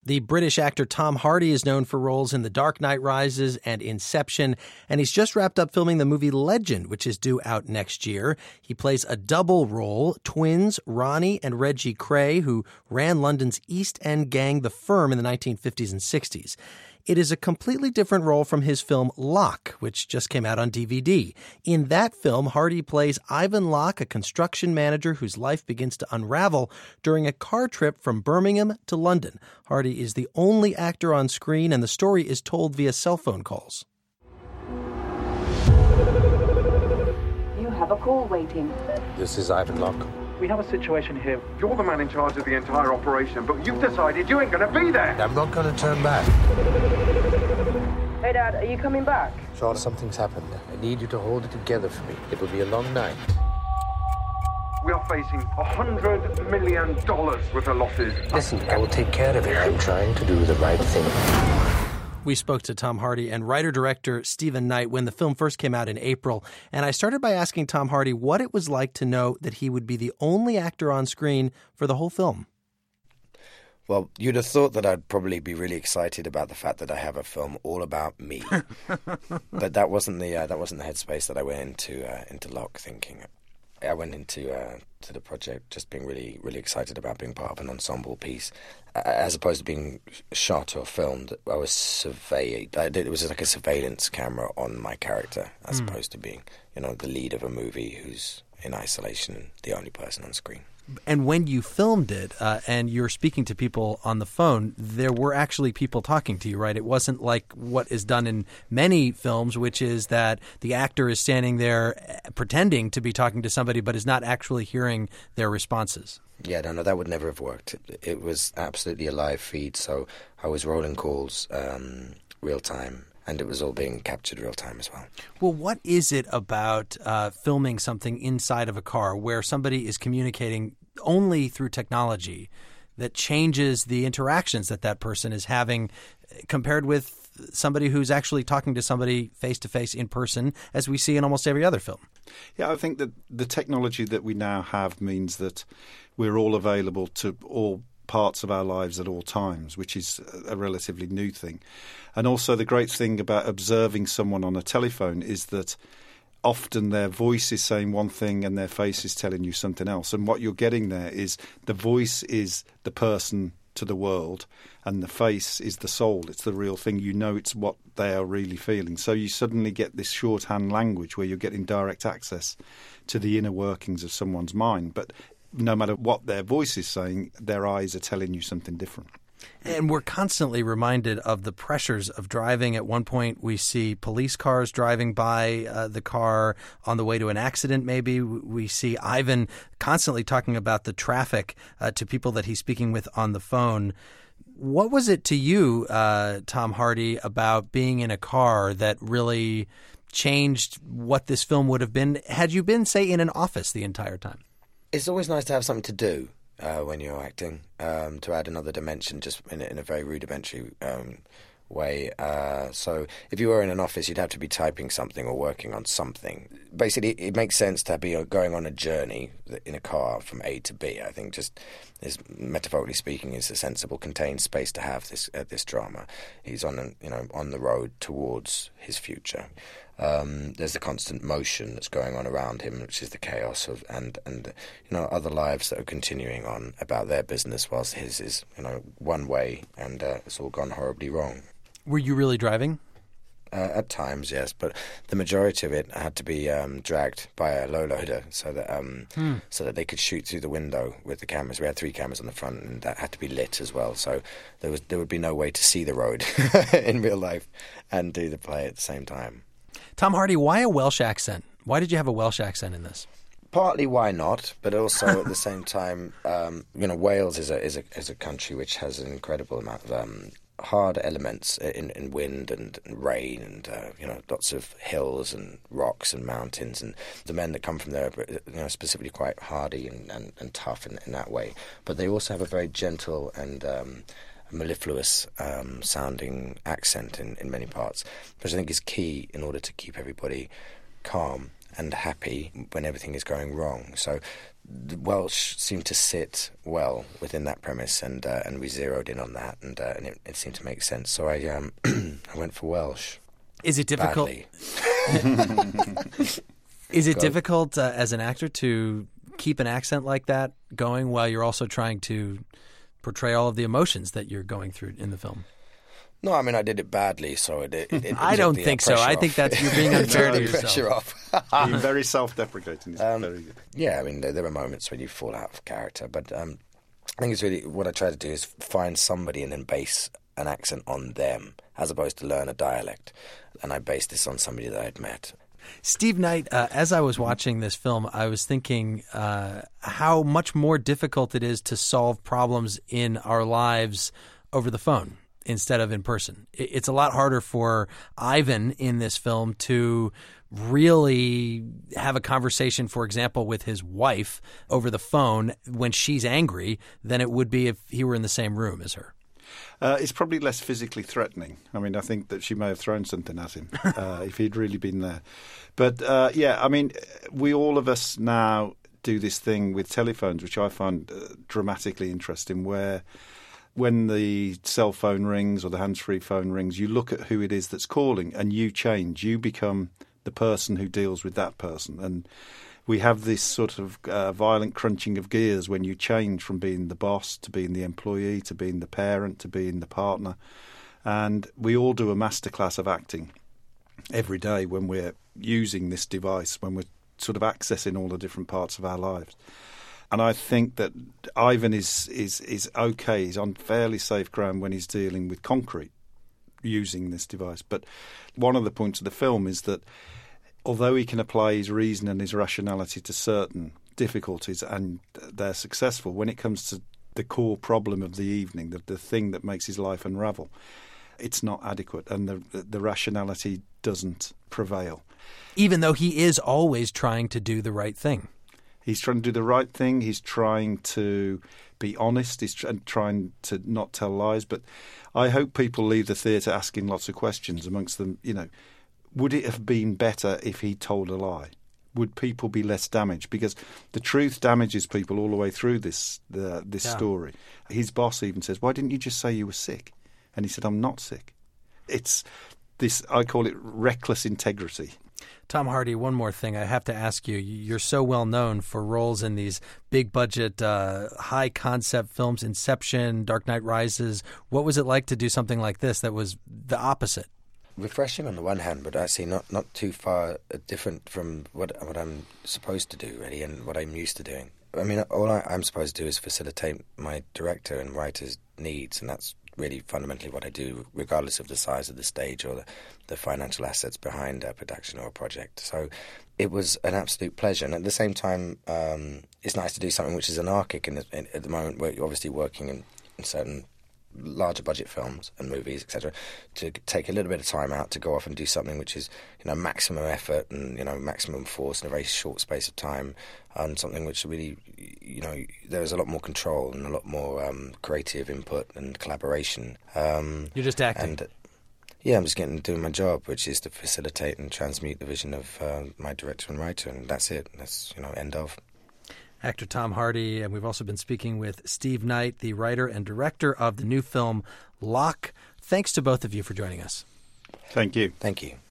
The British actor Tom Hardy is known for roles in The Dark Knight Rises and Inception, and he's just wrapped up filming the movie Legend, which is due out next year. He plays a double role, twins Ronnie and Reggie Kray, who ran London's East End gang The Firm in the 1950s and 60s. It is a completely different role from his film Locke, which just came out on DVD. In that film, Hardy plays Ivan Locke, a construction manager whose life begins to unravel during a car trip from Birmingham to London. Hardy is the only actor on screen, and the story is told via cell phone calls. You have a call waiting. This is Ivan Locke. We have a situation here. You're the man in charge of the entire operation, but you've decided you ain't going to be there. I'm not going to turn back. Hey, Dad, are you coming back? Sean, something's happened. I need you to hold it together for me. It will be a long night. We are facing $100 million worth of losses. Listen, I will take care of it. I'm trying to do the right thing. We spoke to Tom Hardy and writer-director Stephen Knight when the film first came out in April, and I started by asking Tom Hardy what it was like to know that he would be the only actor on screen for the whole film. Well, you'd have thought that I'd probably be really excited about the fact that I have a film all about me, but that wasn't the headspace that I went into Locke thinking. I went into to the project just being really, really excited about being part of an ensemble piece, as opposed to being shot or filmed. I was surveyed. It was like a surveillance camera on my character, as opposed to being, the lead of a movie who's in isolation, the only person on screen. And when you filmed it and you're speaking to people on the phone, there were actually people talking to you, right? It wasn't like what is done in many films, which is that the actor is standing there pretending to be talking to somebody but is not actually hearing their responses. Yeah, no, that would never have worked. It was absolutely a live feed, so I was rolling calls real time. And it was all being captured real time as well. Well, what is it about filming something inside of a car where somebody is communicating only through technology that changes the interactions that person is having compared with somebody who's actually talking to somebody face-to-face in person, as we see in almost every other film? Yeah, I think that the technology that we now have means that we're all available to all parts of our lives at all times, which is a relatively new thing. And also the great thing about observing someone on a telephone is that often their voice is saying one thing and their face is telling you something else. And what you're getting there is the voice is the person to the world and the face is the soul. It's the real thing. It's what they are really feeling. So you suddenly get this shorthand language where you're getting direct access to the inner workings of someone's mind. But no matter what their voice is saying, their eyes are telling you something different. And we're constantly reminded of the pressures of driving. At one point, we see police cars driving by the car on the way to an accident, maybe. We see Ivan constantly talking about the traffic to people that he's speaking with on the phone. What was it to you, Tom Hardy, about being in a car that really changed what this film would have been had you been, say, in an office the entire time? It's always nice to have something to do when you're acting, to add another dimension, just in a very rudimentary way. So if you were in an office, you'd have to be typing something or working on something. Basically, it makes sense to be going on a journey in a car from A to B. I think just, metaphorically speaking, is a sensible, contained space to have this drama. He's on the road towards his future. There's the constant motion that's going on around him, which is the chaos of and other lives that are continuing on about their business, whilst his is one way, and it's all gone horribly wrong. Were you really driving? At times, yes, but the majority of it had to be dragged by a low loader so that they could shoot through the window with the cameras. We had 3 cameras on the front, and that had to be lit as well. So there would be no way to see the road in real life and do the play at the same time. Tom Hardy, why a Welsh accent? Why did you have a Welsh accent in this? Partly why not, but also at the same time, Wales is a country which has an incredible amount of hard elements in wind and rain and lots of hills and rocks and mountains, and the men that come from there are specifically quite hardy and tough in that way. But they also have a very gentle and mellifluous sounding accent in many parts, which I think is key in order to keep everybody calm and happy when everything is going wrong. So Welsh seemed to sit well within that premise, and we zeroed in on that, and it seemed to make sense. So I I went for Welsh. Is it difficult? Is it difficult as an actor to keep an accent like that going while you're also trying to portray all of the emotions that you're going through in the film? No, I mean, I did it badly, so it I don't think so. I think that's you're being unfair to yourself. Pressure off. You're very self-deprecating. Very good. Yeah, I mean, there are moments when you fall out of character, but I think it's really what I try to do is find somebody and then base an accent on them, as opposed to learn a dialect. And I based this on somebody that I'd met. Steve Knight, as I was watching this film, I was thinking how much more difficult it is to solve problems in our lives over the phone instead of in person. It's a lot harder for Ivan in this film to really have a conversation, for example, with his wife over the phone when she's angry than it would be if he were in the same room as her. It's probably less physically threatening. I mean, I think that she may have thrown something at him if he'd really been there. But, I mean, all of us now do this thing with telephones, which I find dramatically interesting, where when the cell phone rings or the hands-free phone rings, you look at who it is that's calling and you change. You become the person who deals with that person. And we have this sort of violent crunching of gears when you change from being the boss to being the employee to being the parent to being the partner. And we all do a masterclass of acting every day when we're using this device, when we're sort of accessing all the different parts of our lives. And I think that Ivan is okay. He's on fairly safe ground when he's dealing with concrete using this device. But one of the points of the film is that although he can apply his reason and his rationality to certain difficulties and they're successful, when it comes to the core problem of the evening, the thing that makes his life unravel, it's not adequate and the rationality doesn't prevail. Even though he is always trying to do the right thing. He's trying to do the right thing. He's trying to be honest. He's trying to not tell lies. But I hope people leave the theatre asking lots of questions, amongst them, would it have been better if he told a lie? Would people be less damaged? Because the truth damages people all the way through this story. His boss even says, "Why didn't you just say you were sick?" And he said, "I'm not sick." It's this, I call it reckless integrity. Tom Hardy, one more thing I have to ask you. You're so well known for roles in these big-budget, high-concept films, Inception, Dark Knight Rises. What was it like to do something like this that was the opposite? Refreshing on the one hand, but actually not too far different from what I'm supposed to do, really, and what I'm used to doing. I mean, all I'm supposed to do is facilitate my director and writer's needs, and that's really fundamentally what I do, regardless of the size of the stage or the financial assets behind a production or a project. So it was an absolute pleasure. And at the same time, it's nice to do something which is anarchic at the moment where you're obviously working in certain larger budget films and movies, etc., to take a little bit of time out to go off and do something which is, maximum effort and, maximum force in a very short space of time, and something which really, there's a lot more control and a lot more creative input and collaboration. You're just acting. And, I'm just doing my job, which is to facilitate and transmute the vision of my director and writer, and that's it. That's, end of. Actor Tom Hardy, and we've also been speaking with Steve Knight, the writer and director of the new film Locke. Thanks to both of you for joining us. Thank you. Thank you.